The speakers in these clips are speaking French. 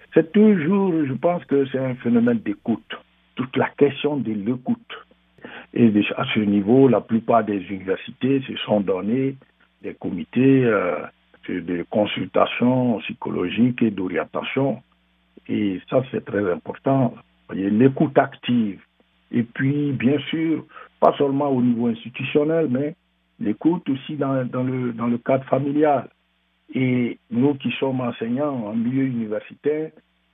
C'est toujours, je pense que c'est un phénomène d'écoute. Toute la question de l'écoute. Et à ce niveau, la plupart des universités se sont donné des comités de consultation psychologique et d'orientation. Et ça, c'est très important. Il y a l'écoute active. Et puis, bien sûr, pas seulement au niveau institutionnel, mais l'écoute aussi dans le cadre familial. Et nous qui sommes enseignants en milieu universitaire,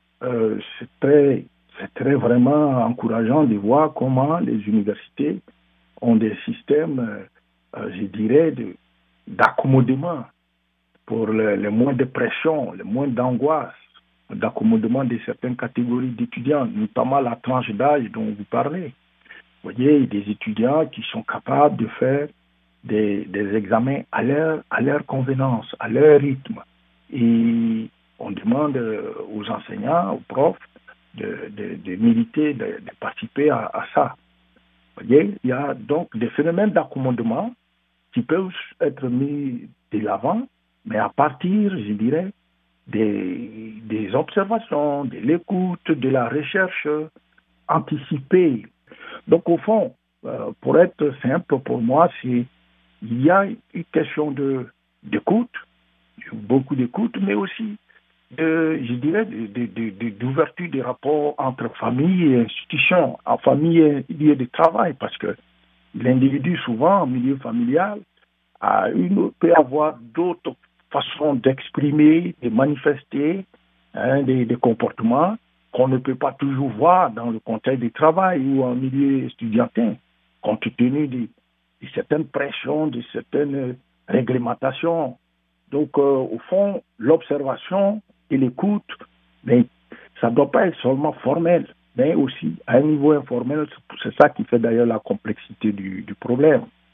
c'est très vraiment encourageant de voir comment les universités ont des systèmes, je dirais, d'accommodement pour les moins de pression, les moins d'angoisse, d'accommodement de certaines catégories d'étudiants, notamment la tranche d'âge dont vous parlez. Vous voyez, des étudiants qui sont capables de faire des examens à leur convenance, à leur rythme. Et on demande aux enseignants, aux profs, de militer, de participer à ça. Vous voyez, il y a donc des phénomènes d'accommodement qui peuvent être mis de l'avant, mais à partir, je dirais, des observations, de l'écoute, de la recherche anticipée. Donc, au fond, pour être simple, pour moi, il y a une question d'écoute, beaucoup d'écoute, mais aussi, je dirais, d'ouverture des rapports entre famille et institution, en famille et lieu de travail, parce que l'individu, souvent, en milieu familial, peut avoir d'autres façons d'exprimer, de manifester des comportements qu'on ne peut pas toujours voir dans le contexte du travail ou en milieu estudiantin, compte tenu de certaines pressions, de certaines réglementations. Donc, au fond, l'observation et l'écoute, mais ça ne doit pas être seulement formel, mais aussi à un niveau informel. C'est ça qui fait d'ailleurs la complexité du problème.